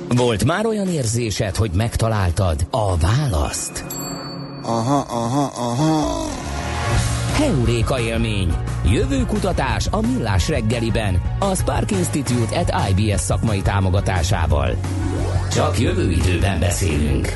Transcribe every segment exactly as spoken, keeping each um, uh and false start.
Volt már olyan érzésed, hogy megtaláltad a választ? Aha, aha, aha. Heuréka élmény. Jövőkutatás a Millás reggeliben, a Spark Institute at i bé es szakmai támogatásával. Csak jövő időben beszélünk.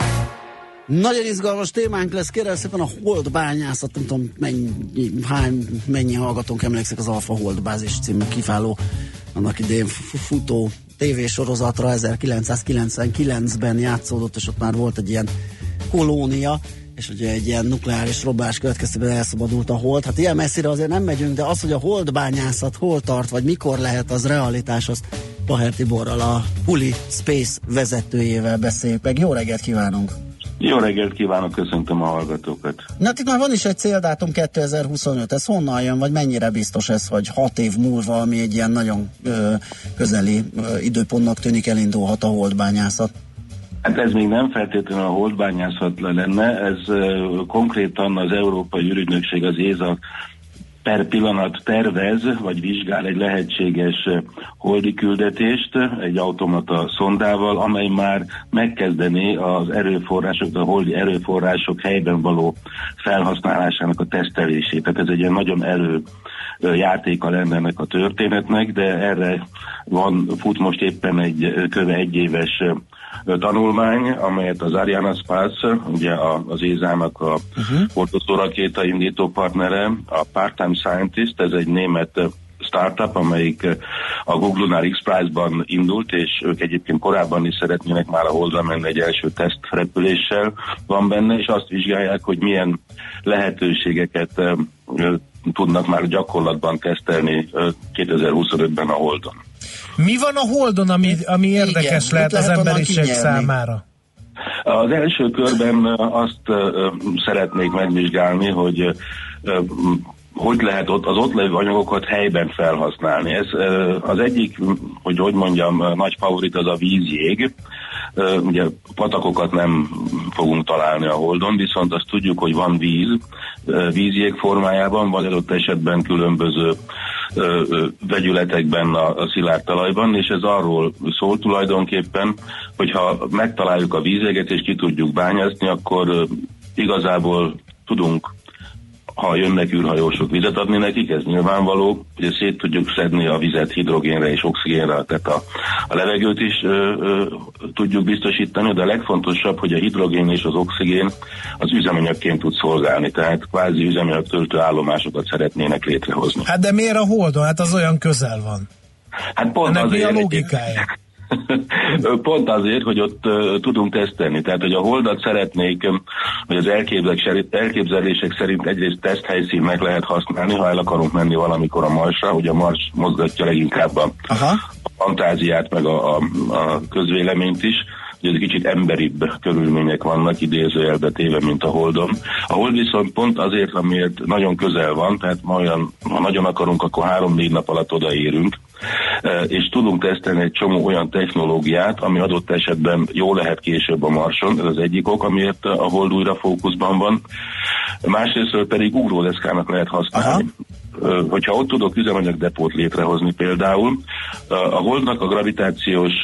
Nagyon izgalmas témánk lesz, kérem szépen a holdbányászat, nem tudom mennyi, hány, mennyi hallgatónk emlékszik az Alfa Holdbázis című kiváló, annak idején futó tévésorozatra ezerkilencszázkilencvenkilencben játszódott, és ott már volt egy ilyen kolónia, és ugye egy ilyen nukleáris robbás következtében elszabadult a hold. Hát ilyen messzire azért nem megyünk, de az, hogy a holdbányászat hol tart, vagy mikor lehet az realitás, az Paher Tiborral, a Puli Space vezetőjével beszéljük meg. Jó reggelt kívánunk! Jó reggelt kívánok, köszöntöm a hallgatókat. Na, itt már van is egy céldátum, kétezer-huszonöt, ez honnan jön, vagy mennyire biztos ez, hogy hat év múlva, ami egy ilyen nagyon ö, közeli ö, időpontnak tűnik, elindulhat a holdbányászat? Hát ez még nem feltétlenül a holdbányászat lenne, ez uh, konkrétan az Európai Ürügynökség, az éza per pillanat tervez, vagy vizsgál egy lehetséges holdi küldetést egy automata szondával, amely már megkezdené az erőforrások, a holdi erőforrások helyben való felhasználásának a tesztelését. Tehát ez egy ilyen nagyon elő játéka lenne ennek a történetnek, de erre van, fut most éppen egy köve egyéves tanulmány, amelyet az Ariane Space, ugye az ézának a uh-huh. hordozó rakéta indító partnere, a Part-Time Scientist, ez egy német startup, amelyik a Google Lunar X-Prize-ban indult, és ők egyébként korábban is szeretnének már a Holdra menni, egy első tesztrepüléssel van benne, és azt vizsgálják, hogy milyen lehetőségeket uh, tudnak már gyakorlatban tesztelni uh, kétezer-huszonötben a Holdon. Mi van a Holdon, ami, ami érdekes igen, lehet, lehet az emberiség számára? Az első körben azt uh, szeretnék megvizsgálni, hogy uh, hogy lehet ott, az ott levő anyagokat helyben felhasználni. Ez uh, az egyik, hogy hogy mondjam, nagy favorit az a vízjég. Uh, ugye patakokat nem fogunk találni a Holdon, viszont azt tudjuk, hogy van víz, uh, vízjég formájában, vagy adott esetben különböző Ö, ö, vegyületekben a, a szilárd talajban, és ez arról szól tulajdonképpen, hogyha megtaláljuk a vízjeget és ki tudjuk bányászni, akkor ö, igazából tudunk, ha jönnek űrhajósok, vizet adni nekik, ez nyilvánvaló, hogy szét tudjuk szedni a vizet hidrogénre és oxigénre, tehát a, a levegőt is ö, ö, tudjuk biztosítani, de a legfontosabb, hogy a hidrogén és az oxigén az üzemanyagként tud szolgálni, tehát kvázi üzemanyag töltő állomásokat szeretnének létrehozni. Hát de miért a Holdon? Hát az olyan közel van. Hát pont ennek azért, mi a logikája? Pont azért, hogy ott uh, tudunk tesztelni. Tehát, hogy a Holdat szeretnék, um, hogy az elképzelések szerint egyrészt teszthelyszínnek lehet használni, ha el akarunk menni valamikor a Marsra, ugye a Mars mozgatja leginkább a, a fantáziát, meg a, a, a közvéleményt is, hogy ez kicsit emberibb körülmények vannak, idézőjelbe téve, mint a Holdon. A Hold viszont pont azért, amiért nagyon közel van, tehát ma olyan, ha nagyon akarunk, akkor három-négy nap alatt odaérünk, és tudunk tesztelni egy csomó olyan technológiát, ami adott esetben jó lehet később a Marson, ez az egyik ok, amiért a Hold újra fókuszban van. Másrésztről pedig ugródeszkának lehet használni. Aha. Hogyha ott tudok üzemanyagdepót létrehozni például, a Holdnak a gravitációs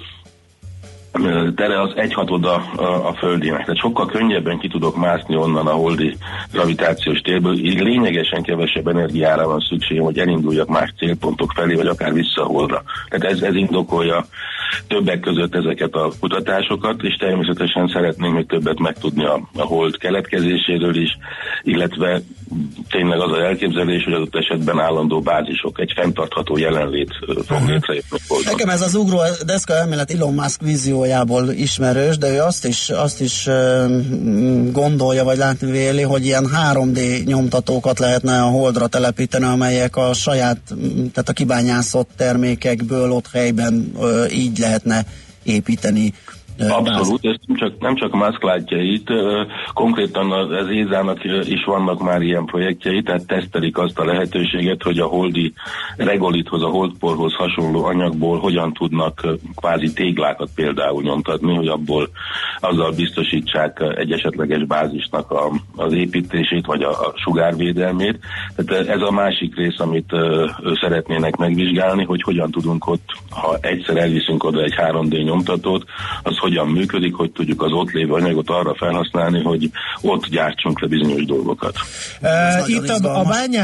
tere az egyhatoda a, a földinek, tehát sokkal könnyebben ki tudok mászni onnan a holdi gravitációs térből, így lényegesen kevesebb energiára van szükségem, hogy elinduljak más célpontok felé, vagy akár vissza a Holdra. Tehát ez, ez indokolja többek között ezeket a kutatásokat, és természetesen szeretnénk még többet megtudni a, a Hold keletkezéséről is, illetve tényleg az az elképzelés, hogy adott esetben állandó bázisok, egy fenntartható jelenlét fog létrejönni. Nekem ez az ugró deszka elmélet Elon Musk víziójából ismerős, de ő azt is, azt is gondolja, vagy látni véli, hogy ilyen három dé nyomtatókat lehetne a Holdra telepíteni, amelyek a saját, tehát a kibányászott termékekből ott helyben így lehetne építeni Abszolút, ez nem csak, nem csak Musk látja itt, konkrétan az ézának is vannak már ilyen projektjei, tehát tesztelik azt a lehetőséget, hogy a holdi regolithoz, a holdporhoz hasonló anyagból hogyan tudnak kvázi téglákat például nyomtatni, hogy abból azzal biztosítsák egy esetleges bázisnak a, az építését, vagy a, a sugárvédelmét. Tehát ez a másik rész, amit szeretnének megvizsgálni, hogy hogyan tudunk ott, ha egyszer elviszünk oda egy három dé nyomtatót, az hogyan működik, hogy tudjuk az ott lévő anyagot arra felhasználni, hogy ott gyártsunk le bizonyos dolgokat. Uh, itt a, a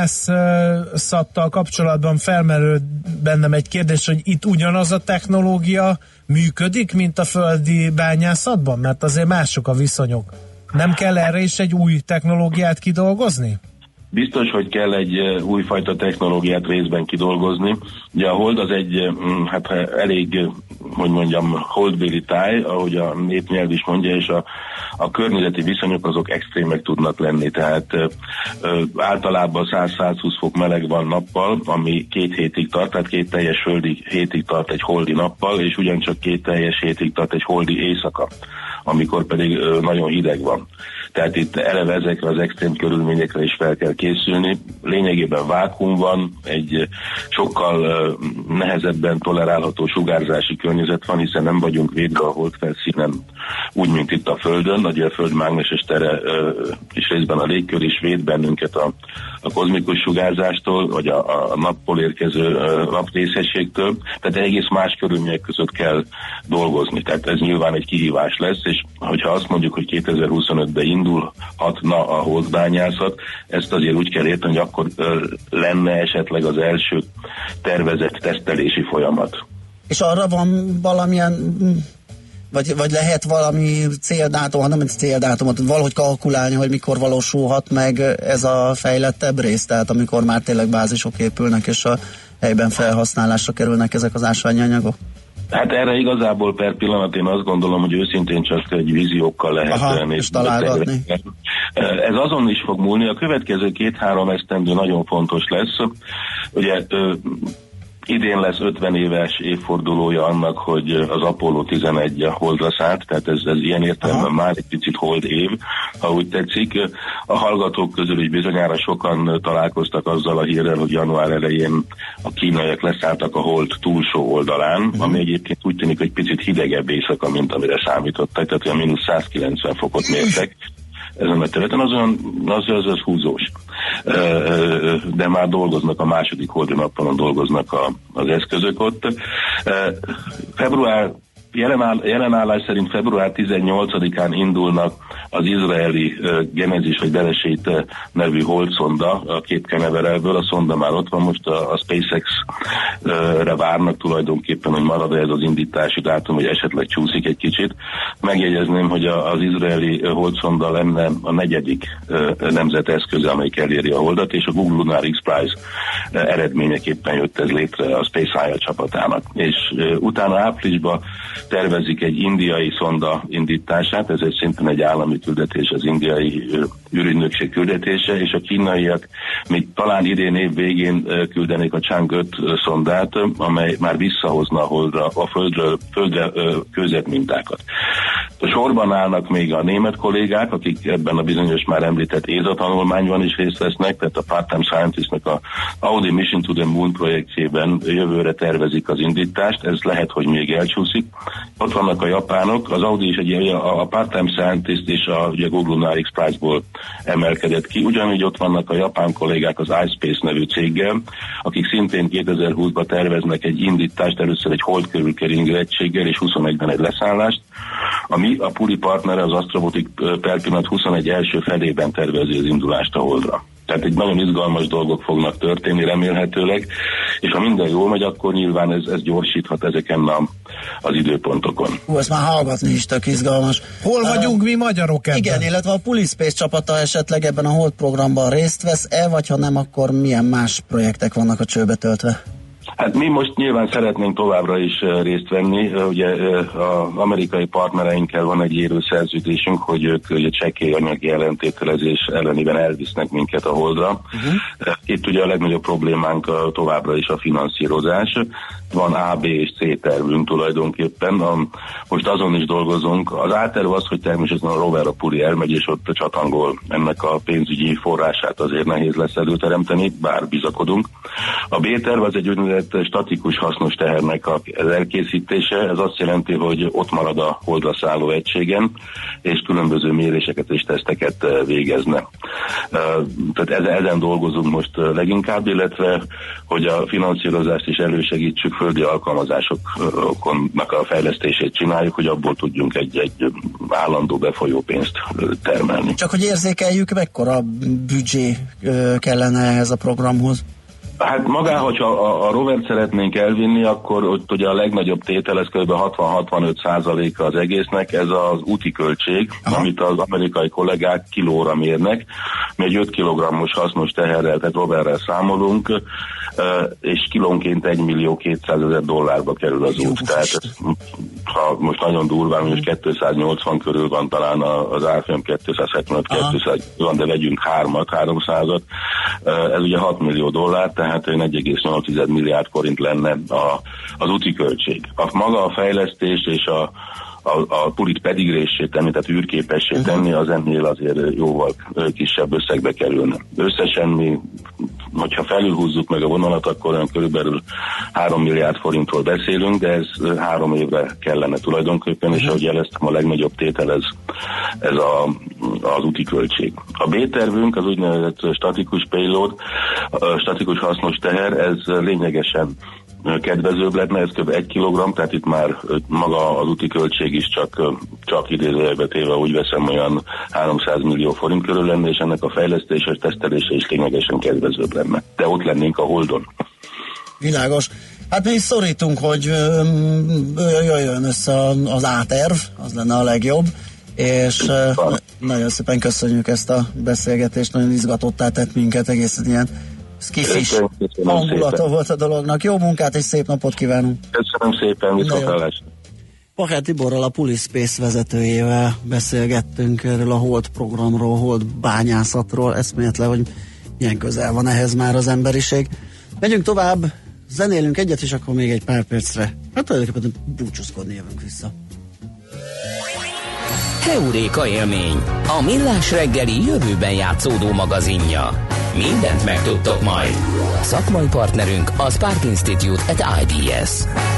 bányászattal kapcsolatban felmerül bennem egy kérdés, hogy itt ugyanaz a technológia működik, mint a földi bányászatban? Mert azért mások a viszonyok. Nem kell erre is egy új technológiát kidolgozni? Biztos, hogy kell egy újfajta technológiát részben kidolgozni. Ugye a hold az egy, hát elég, hogy mondjam, holdbéli táj, ahogy a népnyelv is mondja, és a, a környezeti viszonyok azok extrémek tudnak lenni. Tehát ö, általában száz-százhúsz fok meleg van nappal, ami két hétig tart, tehát két teljes földi hétig tart egy holdi nappal, és ugyancsak két teljes hétig tart egy holdi éjszaka, amikor pedig ö, nagyon hideg van. Tehát itt eleve ezekre az extrém körülményekre is fel kell készülni. Lényegében vákuum van, egy sokkal uh, nehezebben tolerálható sugárzási környezet van, hiszen nem vagyunk védve a holdfelszínen úgy, mint itt a Földön. Ugye a Föld mágneses tere uh, és részben a légkör is véd bennünket a, a kozmikus sugárzástól, vagy a, a napból érkező uh, naprészességtől. Tehát egész más körülmények között kell dolgozni. Tehát ez nyilván egy kihívás lesz, és hogyha azt mondjuk, hogy kétezer-huszonötben indulhatna a holdbányászat, ezt azért úgy kell érteni, hogy akkor ö, lenne esetleg az első tervezett tesztelési folyamat. És arra van valamilyen, vagy, vagy lehet valami céldátum, ha nem egy céldátumot, valahogy kalkulálni, hogy mikor valósulhat meg ez a fejlettebb rész, tehát amikor már tényleg bázisok épülnek, és a helyben felhasználásra kerülnek ezek az ásványi anyagok? Hát erre igazából per pillanat én azt gondolom, hogy őszintén csak egy víziókkal lehet Aha, nézni. És találgatni. Ez azon is fog múlni, a következő két-három esztendő nagyon fontos lesz. Ugye idén lesz ötven éves évfordulója annak, hogy az Apollo tizenegy a holdra szállt, tehát ez, ez ilyen értelemben Aha. már egy picit hold év, ha úgy tetszik. A hallgatók közül is bizonyára sokan találkoztak azzal a hírrel, hogy január elején a kínaiak leszálltak a hold túlsó oldalán, uh-huh. ami egyébként úgy tűnik, hogy picit hidegebb éjszaka, mint amire számítottak, tehát olyan mínusz százkilencven fokot mértek ezen a területen, az olyan, az, az, az húzós. De már dolgoznak, a második holdi nappalon dolgoznak a, az eszközök ott. Február Jelenállás szerint február tizennyolcadikán indulnak az izraeli uh, Genezis vagy Beresét uh, nevű holdszonda a Cape Canaveralből. A szonda már ott van, most a, a SpaceX-re uh, várnak tulajdonképpen, hogy marad ez az indítási dátum, hogy esetleg csúszik egy kicsit. Megjegyezném, hogy a, az izraeli uh, holdszonda lenne a negyedik uh, nemzeteszköze, amelyik eléri a holdat, és a Google Lunar X Prize uh, eredményeképpen jött ez létre a Space I A csapatának. És uh, utána áprilisban tervezik egy indiai szonda indítását, ez egy szintén egy állami küldetés, az indiai űrügynökség küldetése, és a kínaiak még talán idén év végén küldenék a Chang öt szondát, amely már visszahozna a holdra, a földről, földre kőzetmintákat. A sorban állnak még a német kollégák, akik ebben a bizonyos már említett éza tanulmányban is részt vesznek, tehát a Part-Time Scientistnek a Audi Mission to the Moon projektjében jövőre tervezik az indítást, ez lehet, hogy még elcsúszik. Ott vannak a japánok, az Audi is egy, a Part-Time Scientist és a ugye, Google Lunar X Prize-ból emelkedett ki, ugyanígy ott vannak a japán kollégák az iSpace nevű céggel, akik szintén kétezer-húszban terveznek egy indítást, először egy hold körülkeringő egységgel és huszonegyben egy leszállást. A mi, a Puli partnere, az Astrobotic per pillanat huszonegy első felében tervezi az indulást a holdra. Tehát egy nagyon izgalmas dolgok fognak történni remélhetőleg, és ha minden jól megy, akkor nyilván ez, ez gyorsíthat ezeken a, az időpontokon. Hú, ezt már hallgatni is tök izgalmas. Hol vagyunk uh, mi magyarok ebben? Igen, illetve a PuliSpace csapata esetleg ebben a Hold programban részt vesz-e, vagy ha nem, akkor milyen más projektek vannak a csőbe töltve? Hát mi most nyilván szeretnénk továbbra is részt venni. Ugye az amerikai partnereinkkel van egy érő szerződésünk, hogy ők ugye csekély anyagi ellentételezés ellenében elvisznek minket a holdra. Uh-huh. Itt ugye a legnagyobb problémánk továbbra is a finanszírozás. van A, B és C tervünk tulajdonképpen. A, most azon is dolgozunk. Az A terv az, hogy természetesen a rover a Puri elmegy, és ott csatangol. Ennek a pénzügyi forrását azért nehéz lesz előteremteni, bár bizakodunk. A B terv az egy úgynevezett statikus hasznos tehernek az elkészítése. Ez azt jelenti, hogy ott marad a holdra szálló egységen, és különböző méréseket és teszteket végezne. Tehát ezen dolgozunk most leginkább, illetve hogy a finanszírozást is elősegítsük, földi alkalmazásoknak a fejlesztését csináljuk, hogy abból tudjunk egy, egy állandó befolyó pénzt termelni. Csak hogy érzékeljük, mekkora büdzsé kellene ehhez a programhoz? Hát magá, hogyha a, a rovert szeretnénk elvinni, akkor ott ugye a legnagyobb tétel, ez kb. hatvan-hatvanöt százaléka az egésznek, ez az úti költség, aha, amit az amerikai kollégák kilóra mérnek. Mi egy öt kilogrammos hasznos teherrel, tehát roverrel számolunk, és kilónként egy millió kétszázezer dollárba kerül az út. Tehát ez, ha most nagyon durván, most kétszáznyolcvan körül van talán az árfolyam, kétszázhetvenöt kétszáz van, de vegyünk hármat, háromszázat. Ez ugye hat millió dollár, tehát egy egész nyolc milliárd forint lenne a, az úti költség. A maga a fejlesztés és a a, a Purit pedigréssé tenni, tehát űrképessé tenni, az ennél azért jóval kisebb összegbe kerülne. Összesen mi, hogyha felülhúzzuk meg a vonalat, akkor olyan körülbelül három milliárd forintról beszélünk, de ez három évre kellene tulajdonképpen, és ahogy jeleztem, a legnagyobb tétel ez, ez a, az úti költség. A B tervünk, az úgynevezett statikus payload, statikus hasznos teher, ez lényegesen kedvezőbb lenne, ez kb. egy kilogramm, tehát itt már maga az úti költség is csak, csak idézőjelbe téve úgy veszem, olyan háromszáz millió forint körül lenne, és ennek a fejlesztése és tesztelése is lényegesen kedvezőbb lenne. De ott lennénk a Holdon. Világos. Hát mi is szorítunk, hogy jöjjön össze az A-terv, az lenne a legjobb, és van. Nagyon szépen köszönjük ezt a beszélgetést, nagyon izgatottá tett minket, egészen ilyen skifis hangulata volt a dolognak. Jó munkát és szép napot kívánunk! Köszönöm szépen, viszontlátásra! Pachár Tiborral, a Pulispace vezetőjével beszélgettünk erről a Hold programról, Hold bányászatról, eszméletlen, hogy milyen közel van ehhez már az emberiség. Megyünk tovább, zenélünk egyet, és akkor még egy pár percre, hát tulajdonképpen búcsúzkodni jövünk vissza. Heuréka élmény, a millás reggeli jövőben játszódó magazinja. Mindent megtudtok majd. Szakmai partnerünk a Spark Institute at I B S.